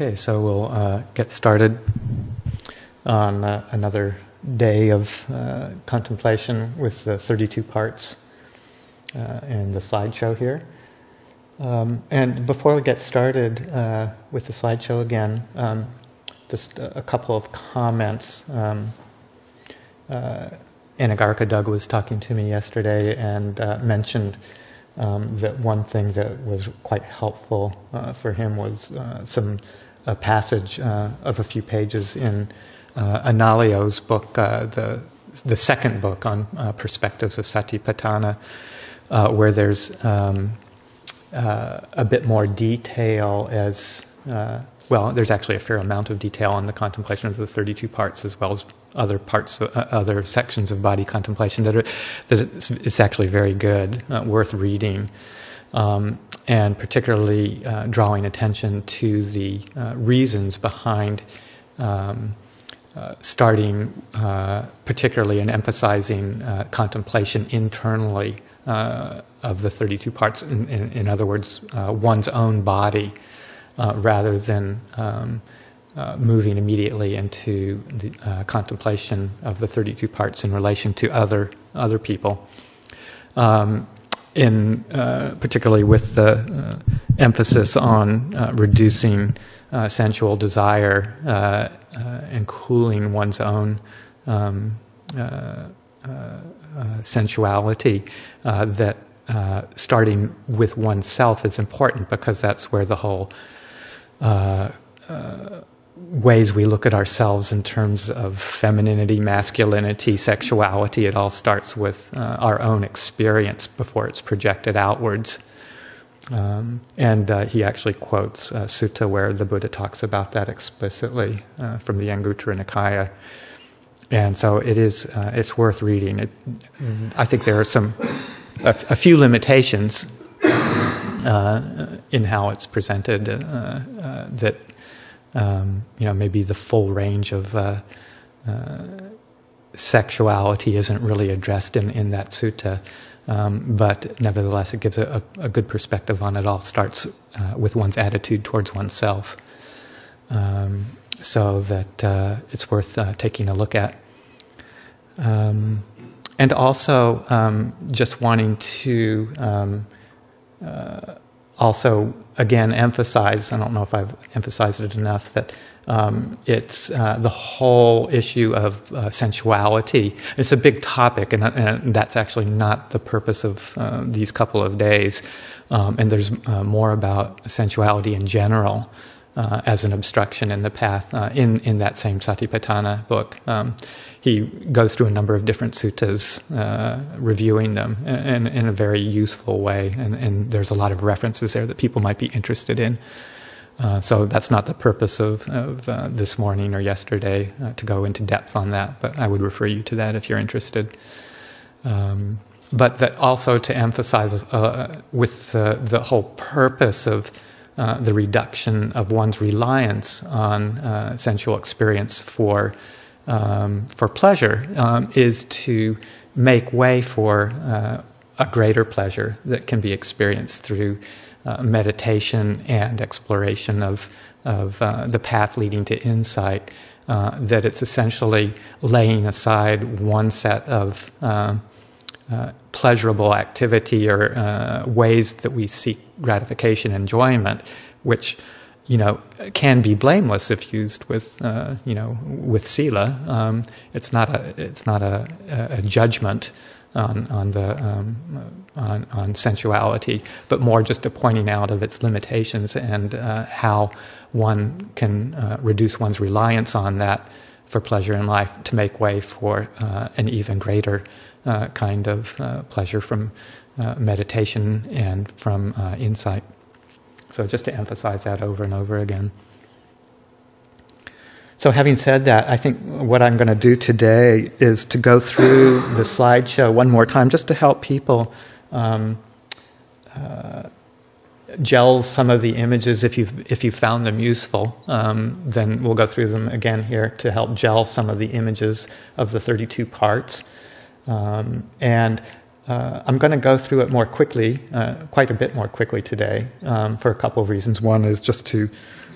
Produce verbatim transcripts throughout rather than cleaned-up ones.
Okay, so we'll uh, get started on uh, another day of uh, contemplation with the thirty-two parts uh, in the slideshow here. Um, and before we get started uh, with the slideshow again, um, just a, a couple of comments. Um, uh, Anagarika Doug was talking to me yesterday and uh, mentioned um, that one thing that was quite helpful uh, for him was uh, some a passage uh, of a few pages in uh, Analayo's book, uh, the the second book on uh, perspectives of Satipatthana, uh, where there's um, uh, a bit more detail as uh, well. There's actually a fair amount of detail on the contemplation of the thirty-two parts, as well as other parts, uh, other sections of body contemplation that are that it's, it's actually very good, uh, worth reading. Um, and particularly uh, drawing attention to the uh, reasons behind um, uh, starting, uh, particularly and emphasizing uh, contemplation internally uh, of the thirty-two parts. In, in, in other words, uh, one's own body, uh, rather than um, uh, moving immediately into the uh, contemplation of the thirty-two parts in relation to other other people. Um, in uh, particularly with the uh, emphasis on uh, reducing uh, sensual desire uh, uh, and cooling one's own um, uh, uh, uh, sensuality, uh, that uh, starting with oneself is important, because that's where the whole uh, uh, ways we look at ourselves in terms of femininity, masculinity, sexuality, it all starts with uh, our own experience before it's projected outwards. Um, and uh, he actually quotes a sutta where the Buddha talks about that explicitly uh, from the Anguttara Nikaya. And so it is, uh, it's worth reading. It, I think there are some, a, a few limitations uh, in how it's presented uh, uh, that Um, you know, maybe the full range of uh, uh, sexuality isn't really addressed in, in that sutta, um, but nevertheless it gives a, a, a good perspective on it. All starts uh, with one's attitude towards oneself, um, so that uh, it's worth uh, taking a look at. Um, and also um, just wanting to um, uh, also again emphasize, I don't know if I've emphasized it enough, that um, it's uh, the whole issue of uh, sensuality. It's a big topic, and, and that's actually not the purpose of uh, these couple of days. Um, and there's uh, more about sensuality in general uh, as an obstruction in the path uh, in, in that same Satipatthana book. Um, he goes through a number of different suttas, uh, reviewing them in, in a very useful way, and, and there's a lot of references there that people might be interested in. Uh, so that's not the purpose of, of uh, this morning or yesterday uh, to go into depth on that, but I would refer you to that if you're interested. Um, but that also to emphasize uh, with uh, the whole purpose of uh, the reduction of one's reliance on uh, sensual experience for Um, for pleasure um, is to make way for uh, a greater pleasure that can be experienced through uh, meditation and exploration of of uh, the path leading to insight. Uh, that it's essentially laying aside one set of uh, uh, pleasurable activity or uh, ways that we seek gratification, enjoyment, which, you know, can be blameless if used with, uh, you know, with sila. Um, it's not a, it's not a, a judgment on on the um, on, on sensuality, but more just a pointing out of its limitations and uh, how one can uh, reduce one's reliance on that for pleasure in life to make way for uh, an even greater uh, kind of uh, pleasure from uh, meditation and from uh, insight. So just to emphasize that over and over again. So having said that, I think what I'm going to do today is to go through the slideshow one more time just to help people um, uh, gel some of the images. If you've, if you found them useful, um, then we'll go through them again here to help gel some of the images of the thirty-two parts. Um, and Uh, I'm going to go through it more quickly, uh, quite a bit more quickly today, um, for a couple of reasons. One is just to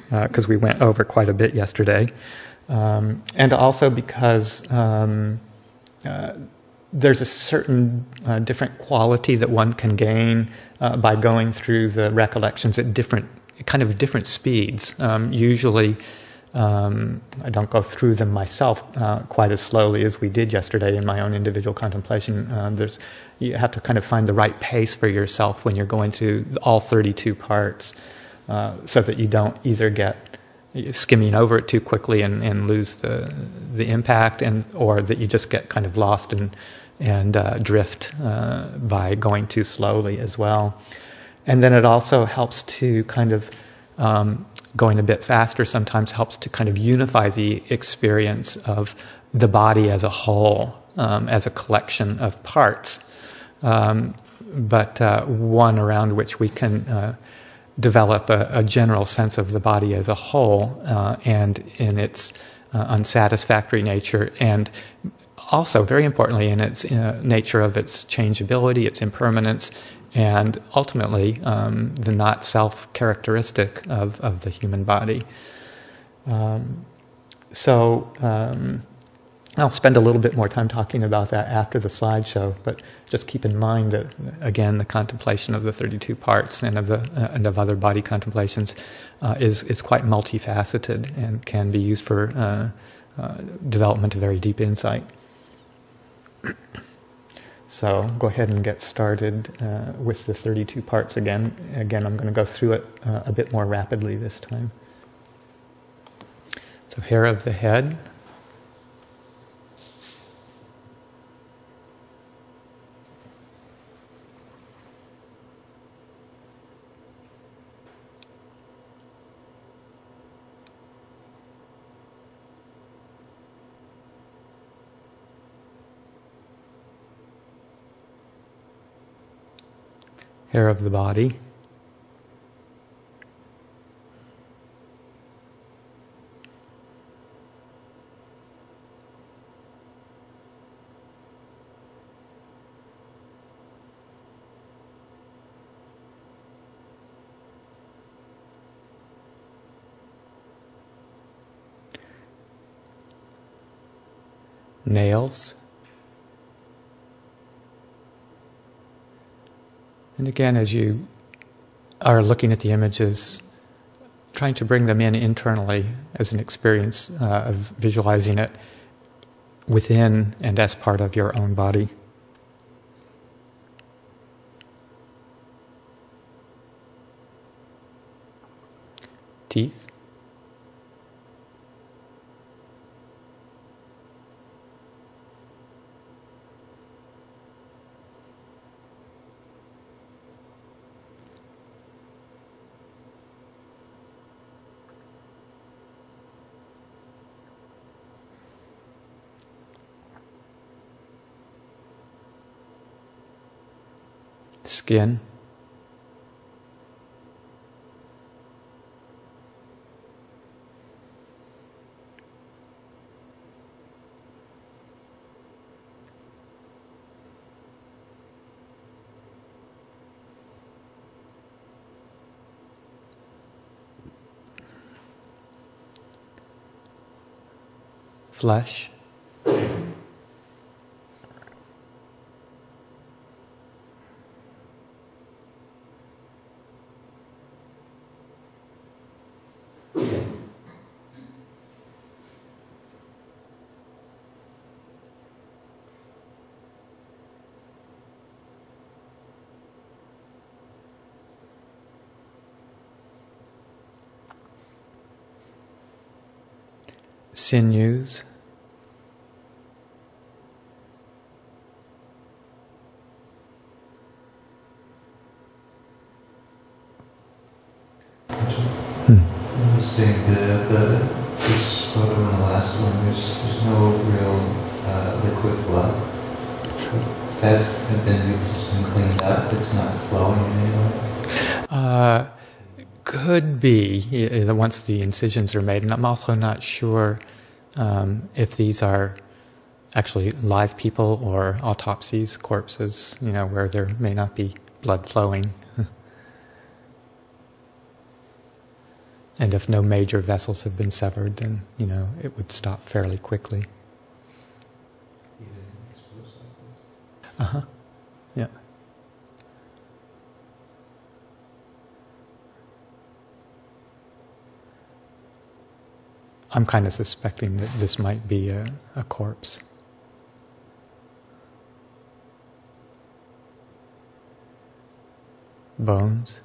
because uh, we went over quite a bit yesterday. Um, and also because um, uh, there's a certain uh, different quality that one can gain uh, by going through the recollections at different, kind of different speeds. Um, usually, um, I don't go through them myself uh, quite as slowly as we did yesterday in my own individual contemplation. Uh, there's, you have to kind of find the right pace for yourself when you're going through all thirty-two parts, uh, so that you don't either get skimming over it too quickly and, and lose the the impact, and or that you just get kind of lost and and uh, drift uh, by going too slowly as well. And then it also helps to kind of um, going a bit faster sometimes helps to kind of unify the experience of the body as a whole, um, as a collection of parts, um, but uh, one around which we can uh, develop a, a general sense of the body as a whole uh, and in its uh, unsatisfactory nature, and also, very importantly, in its uh, nature of its changeability, its impermanence, and ultimately um, the not-self characteristic of, of the human body. Um, so um, I'll spend a little bit more time talking about that after the slideshow, but just keep in mind that, again, the contemplation of the thirty-two parts and of the uh, and of other body contemplations uh, is is quite multifaceted and can be used for uh, uh, development of very deep insight. So go ahead and get started uh, with the thirty-two parts again. Again, I'm going to go through it uh, a bit more rapidly this time. So hair of the head. Hair of the body. Nails. And again, as you are looking at the images, trying to bring them in internally as an experience uh, of visualizing it within and as part of your own body. Teeth. Skin. Flesh. Sinews. Hmm. I was saying that the, this photo in the last one, there's, there's no real uh, liquid blood. That had been, it's just been cleaned up, it's not flowing anymore. Uh, could be uh, once the incisions are made, and I'm also not sure um, if these are actually live people or autopsies, corpses, you know, where there may not be blood flowing. And if no major vessels have been severed, then, you know, it would stop fairly quickly. Even exposed like this? Uh-huh. Yeah. I'm kind of suspecting that this might be a, a corpse. Bones.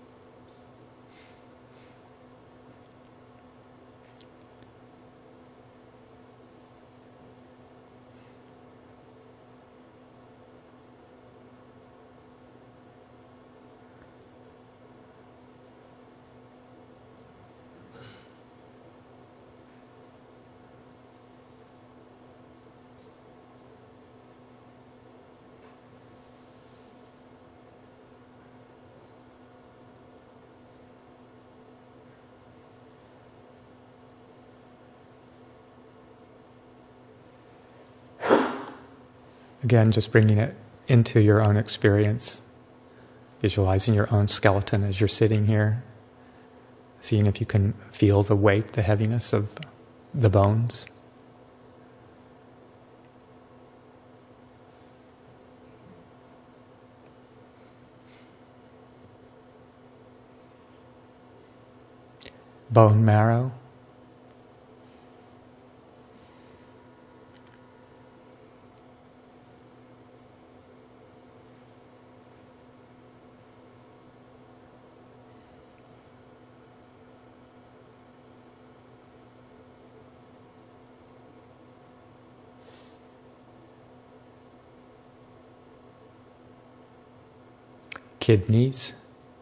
Again, just bringing it into your own experience, visualizing your own skeleton as you're sitting here, seeing if you can feel the weight, the heaviness of the bones. Bone marrow. Kidneys.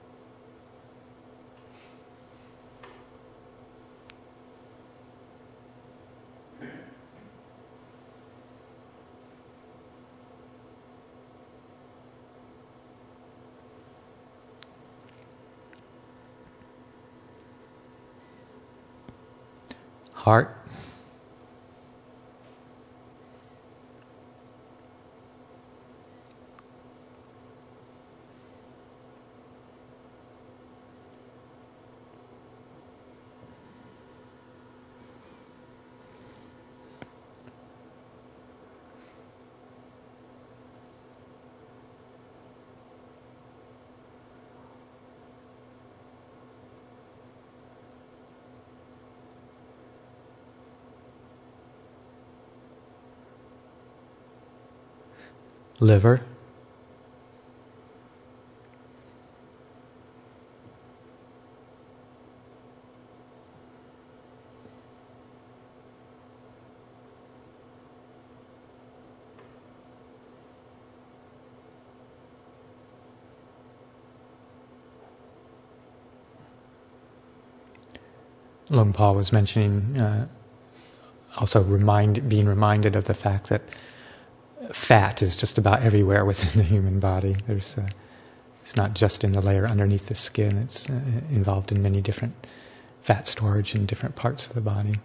Heart. Liver. Luang Por was mentioning, uh, also remind, being reminded of the fact that fat is just about everywhere within the human body. There's, uh, it's not just in the layer underneath the skin, it's uh, involved in many different fat storage in different parts of the body.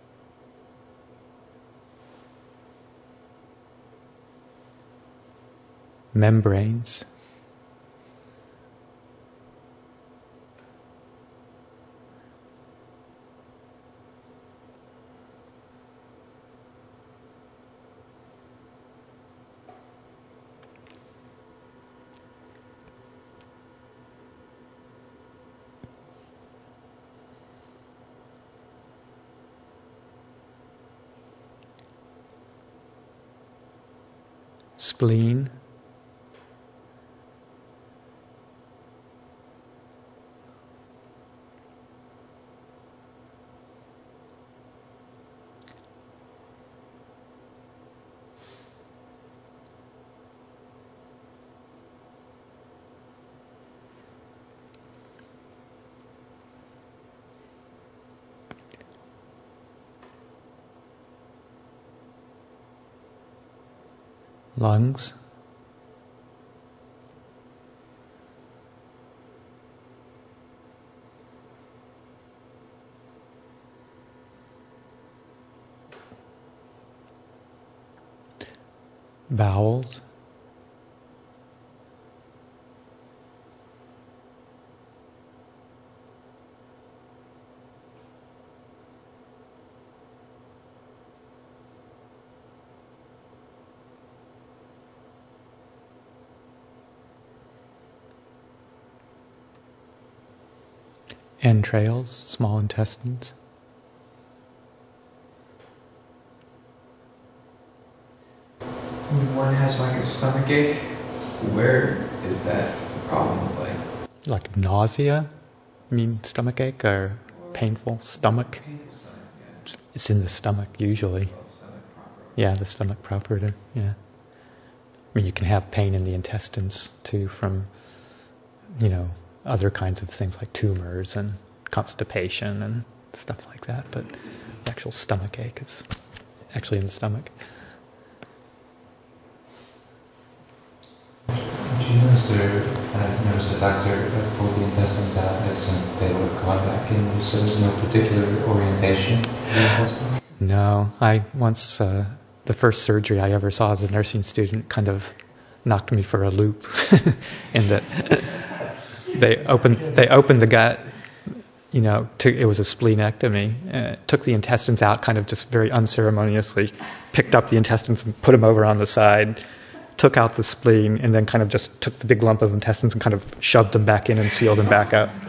Membranes. Spleen. Lungs. Bowels. entrails, small intestines. When one has like a stomach ache, where is that problem with like? Like nausea? I mean stomach ache or painful stomach? Painful stomach, yeah. It's in the stomach usually. Well, stomach proper. Yeah, the stomach proper. To, yeah. I mean, you can have pain in the intestines too from, you know, other kinds of things like tumors and constipation and stuff like that. But the actual stomach ache is actually in the stomach. Did you notice there, I noticed the doctor uh, pulled the intestines out as if they would have gone back in, so there's no particular orientation of the intestines? No, I once, uh, the first surgery I ever saw as a nursing student kind of knocked me for a loop in that they opened, they opened the gut, you know, to, it was a splenectomy, uh, took the intestines out kind of just very unceremoniously, picked up the intestines and put them over on the side, took out the spleen, and then kind of just took the big lump of intestines and kind of shoved them back in and sealed them back up.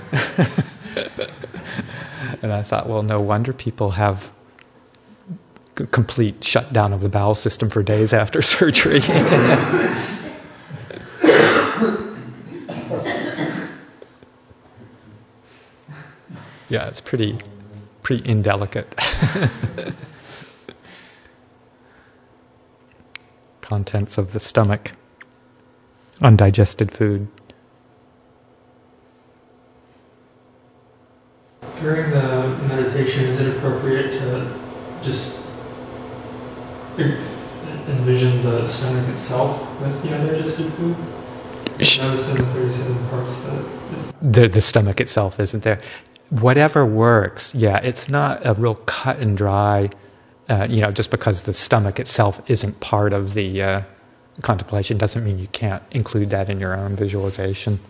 And I thought, well, no wonder people have c- complete shutdown of the bowel system for days after surgery. Yeah, it's pretty, pretty indelicate. Contents of the stomach, undigested food. During the meditation, is it appropriate to just en- envision the stomach itself with the undigested food? Sh- I noticed in the thirty-seven parts that it's The, the stomach itself isn't there. Whatever works, yeah, it's not a real cut and dry, uh, you know, just because the stomach itself isn't part of the uh, contemplation doesn't mean you can't include that in your own visualization.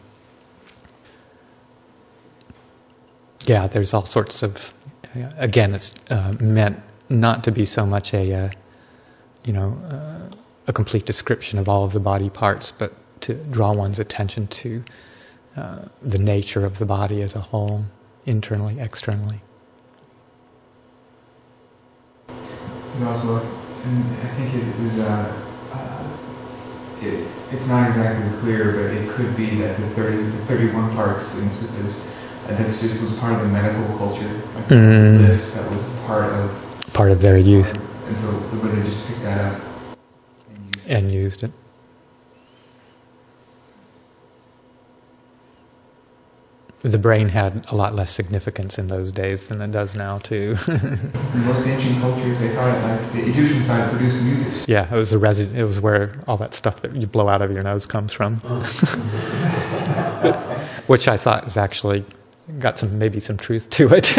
Yeah, there's all sorts of, again, it's uh, meant not to be so much a, uh, you know, uh, a complete description of all of the body parts, but to draw one's attention to uh, the nature of the body as a whole, internally, externally. And also, and I think it was, uh, uh, it, it's not exactly clear, but it could be that the thirty, the thirty-one parts in Suttas, uh, that's just was part of the medical culture. Like Mm. this, that was part of Part of their use and so the Buddha just picked that up and used it. and used it. The brain had a lot less significance in those days than it does now, too. In most ancient cultures, they thought it like the Egyptian side produced mucus. Yeah, it was the resi- It was where all that stuff that you blow out of your nose comes from, which I thought is actually got some maybe some truth to it.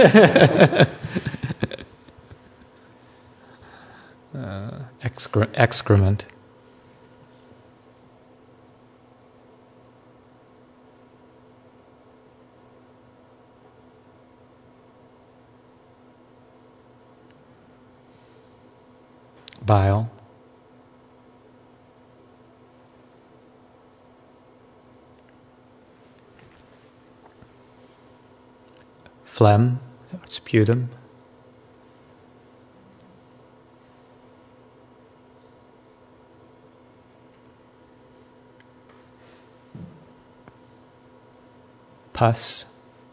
uh, excre- excrement. Bile. Phlegm, sputum. Pus.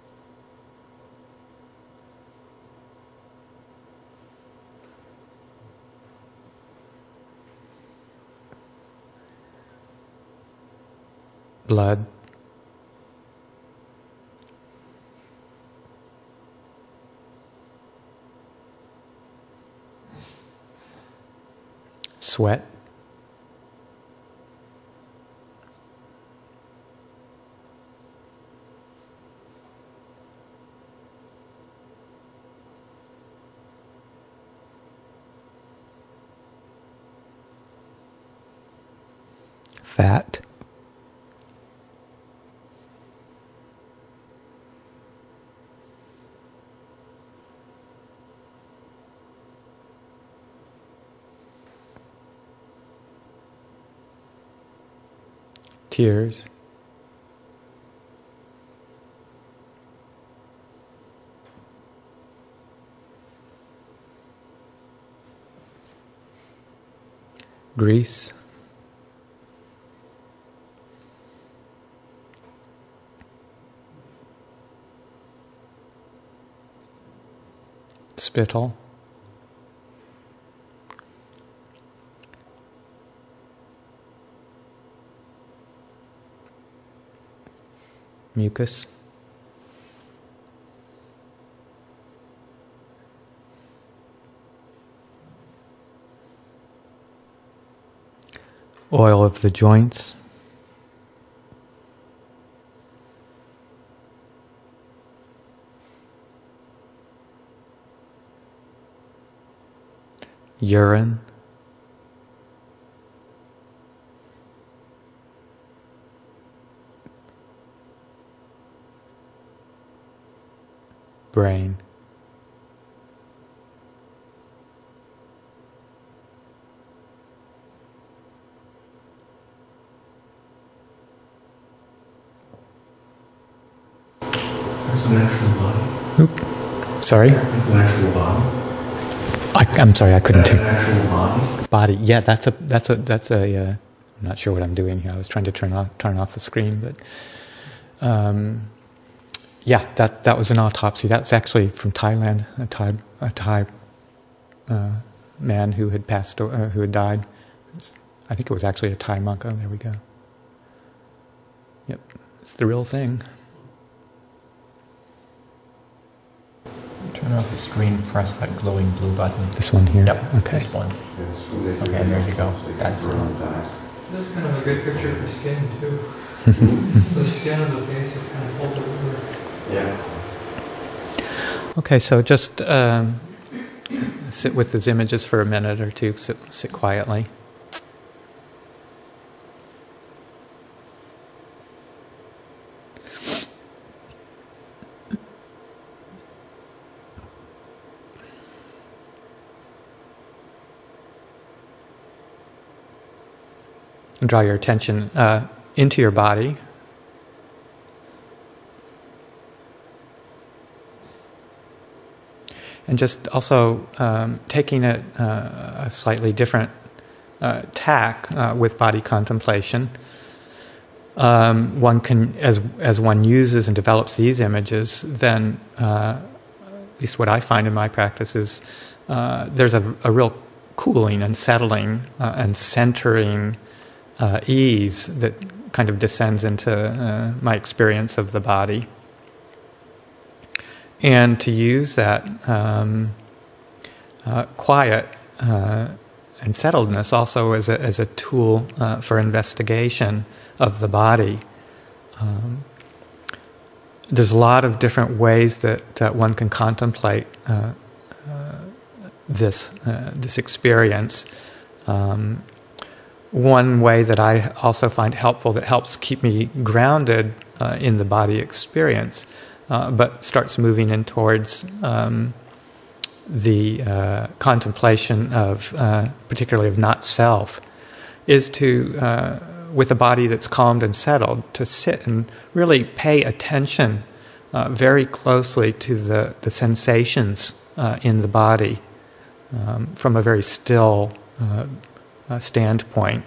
Blood. Sweat. Fat. Tears. Greece. Spittle. Mucus. Oil of the joints. Urine. Brain. It's an actual body. Oop. Sorry? It's an actual body. I, I'm sorry, I couldn't That's hear. an actual body. Body. Yeah, that's a that's a that's a. Uh, I'm not sure what I'm doing here. I was trying to turn off turn off the screen, but um, yeah, that that was an autopsy. That was actually from Thailand. A Thai a Thai uh, man who had passed uh, who had died. It's, I think it was actually a Thai monk. Oh, there we go. Yep, it's the real thing. Turn off the screen, press that glowing blue button. This one here. Yep, Okay. this one. Okay, there you go. That's it. This is kind of a good picture for skin too. The skin of the face is kind of pulled over. Yeah. Okay, so just um, sit with these images for a minute or two. Sit, sit quietly. Draw your attention uh, into your body. And just also um, taking it uh, a slightly different uh, tack uh, with body contemplation. Um, one can, as as one uses and develops these images, then uh, at least what I find in my practice is uh, there's a, a real cooling and settling uh, and centering Uh, ease that kind of descends into uh, my experience of the body. And to use that um, uh, quiet uh, and settledness also as a, as a tool uh, for investigation of the body. Um, there's a lot of different ways that uh, one can contemplate uh, uh, this uh, this experience. Um, One way that I also find helpful, that helps keep me grounded uh, in the body experience, uh, but starts moving in towards um, the uh, contemplation of, uh, particularly of not self, is to, uh, with a body that's calmed and settled, to sit and really pay attention uh, very closely to the, the sensations uh, in the body um, from a very still uh, Uh, standpoint,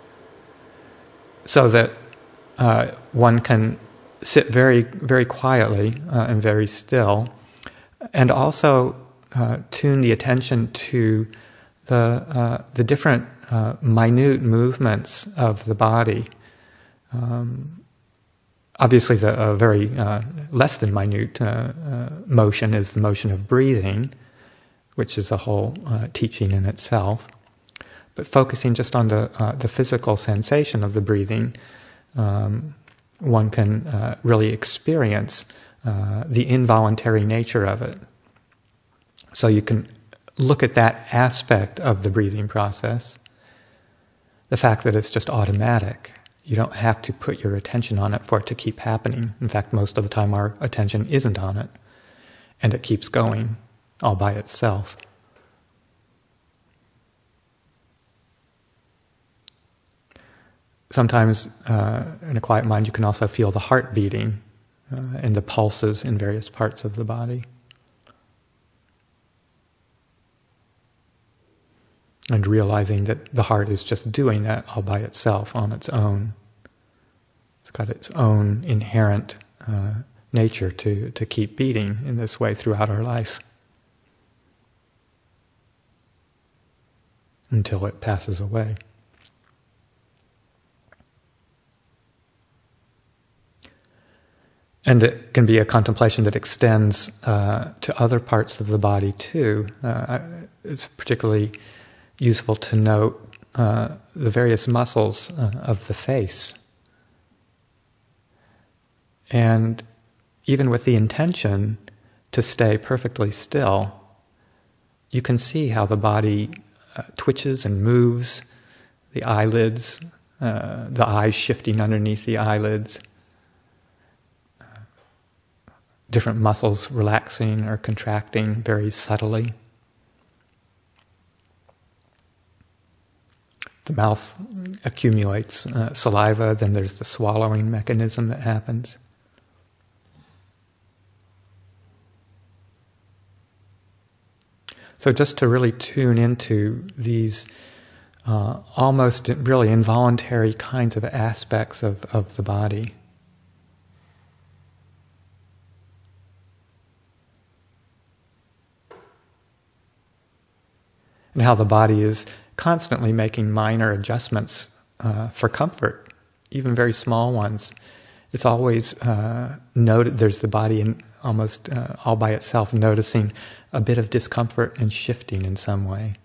so that uh, one can sit very, very quietly uh, and very still, and also uh, tune the attention to the uh, the different uh, minute movements of the body. Um, obviously, the uh, very uh, less than minute uh, uh, motion is the motion of breathing, which is a whole uh, teaching in itself. But focusing just on the uh, the physical sensation of the breathing, um, one can uh, really experience uh, the involuntary nature of it. So you can look at that aspect of the breathing process, the fact that it's just automatic. You don't have to put your attention on it for it to keep happening. In fact, most of the time our attention isn't on it, and it keeps going all by itself. Sometimes, uh, in a quiet mind, you can also feel the heart beating uh, and the pulses in various parts of the body. and realizing that the heart is just doing that all by itself on its own. It's got its own inherent uh, nature to, to keep beating in this way throughout our life until it passes away. And it can be a contemplation that extends uh, to other parts of the body too. Uh, it's particularly useful to note uh, the various muscles uh, of the face. And even with the intention to stay perfectly still, you can see how the body uh, twitches and moves, the eyelids, uh, the eyes shifting underneath the eyelids, different muscles relaxing or contracting very subtly. The mouth accumulates uh, saliva, then there's the swallowing mechanism that happens. So just to really tune into these uh, almost really involuntary kinds of aspects of, of the body. And how the body is constantly making minor adjustments uh, for comfort, even very small ones. It's always uh, noted, there's the body in almost uh, all by itself noticing a bit of discomfort and shifting in some way.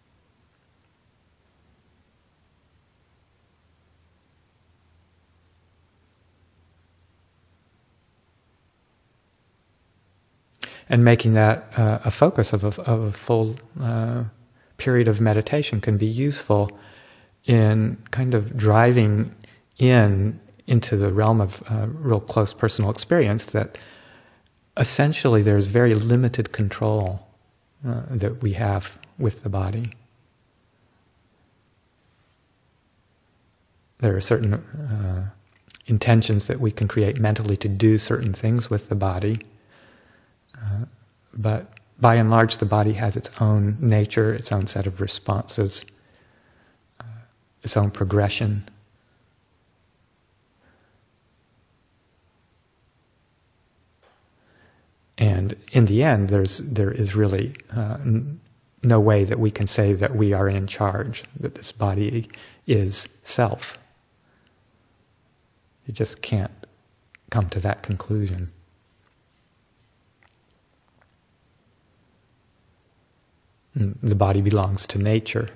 And making that uh, a focus of a, of a full uh, period of meditation can be useful in kind of driving in into the realm of uh, real close personal experience that essentially there's very limited control uh, that we have with the body. There are certain uh, intentions that we can create mentally to do certain things with the body, uh, but by and large, the body has its own nature, its own set of responses, uh, its own progression. And in the end, there's there is really uh, n- no way that we can say that we are in charge, that this body is self. You just can't come to that conclusion. The body belongs to nature.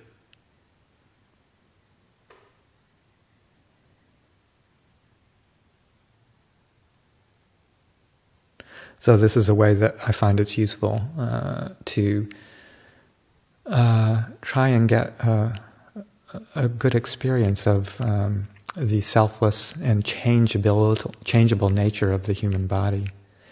So this is a way that I find it's useful uh, to uh, try and get a, a good experience of um, the selfless and changeable, changeable nature of the human body.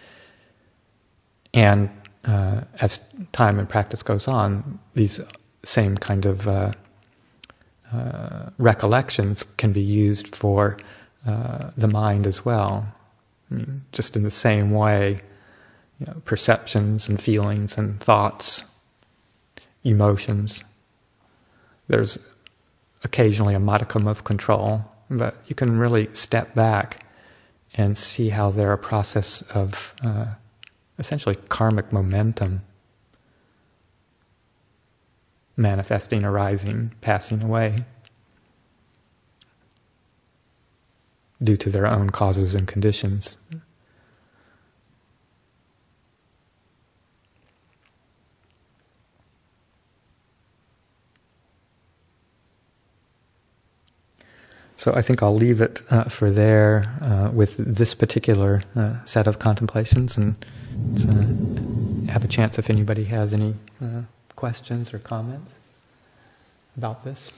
And Uh, as time and practice goes on, these same kind of uh, uh, recollections can be used for uh, the mind as well. I mean, just in the same way, you know, perceptions and feelings and thoughts, emotions. There's occasionally a modicum of control, but you can really step back and see how they're a process of uh, essentially karmic momentum, manifesting, arising, passing away due to their own causes and conditions. So I think I'll leave it uh, for there uh, with this particular uh, set of contemplations, and uh, have a chance if anybody has any uh, questions or comments about this.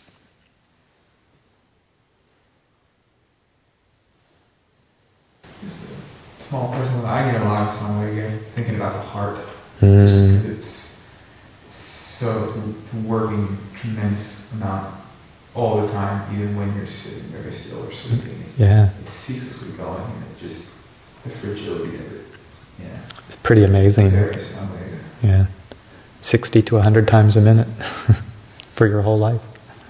Just a small personal, I get a lot of Samvega thinking about the heart. Mm. It's, it's so, it's, it's working tremendous amount all the time, even when you're sitting very still or sleeping. It's, Yeah. it's ceaselessly going, and it just, the fragility of it. Yeah. It's pretty amazing. Very Samvega. Yeah. sixty to one hundred times a minute for your whole life.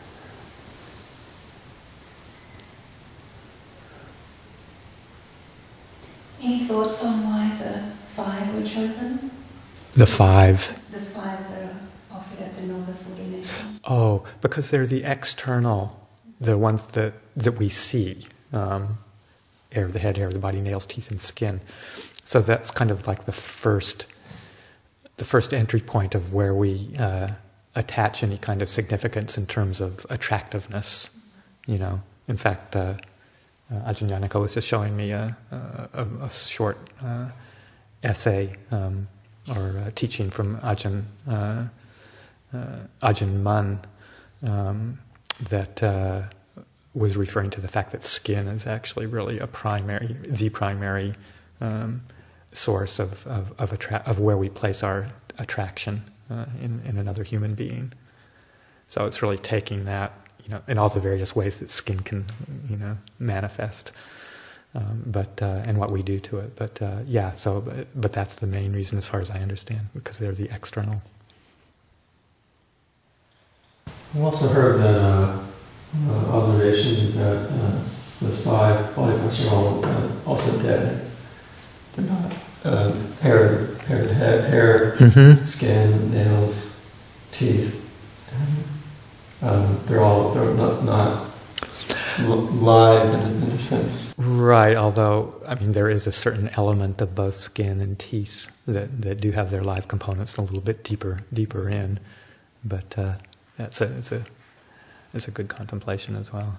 Any thoughts on why the five were chosen? The five. The five that are offered at the novice ordination. Oh, because they're the external, the ones that, that we see. Um, hair of the head, hair of the body, nails, teeth, and skin. So that's kind of like the first, the first entry point of where we uh, attach any kind of significance in terms of attractiveness. You know, in fact, uh, uh, Ajahn Yanako was just showing me a, a, a short uh, essay um, or a teaching from Ajahn uh, uh, Ajahn Mun um, that. Uh, was referring to the fact that skin is actually really a primary, the primary um, source of of of, attra- of where we place our attraction uh, in in another human being. So it's really taking that, you know, in all the various ways that skin can, you know, manifest, um, but uh, and what we do to it. But uh, yeah, so but, but that's the main reason, as far as I understand, because they're the external. I've also heard that. Uh, Uh, observations that uh, those five body parts are all uh, also dead. They're not uh, hair, hair to head, hair, Mm-hmm. skin, nails, teeth. Um, they're all they're not not live in a, in a sense. Right. Although I mean, there is a certain element of both skin and teeth that, that do have their live components a little bit deeper deeper in, but uh, that's a it's a It's a good contemplation as well.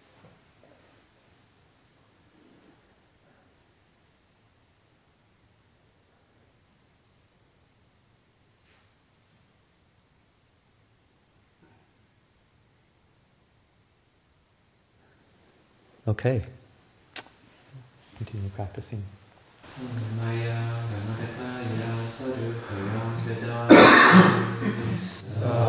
Okay. Continue practicing. Maya,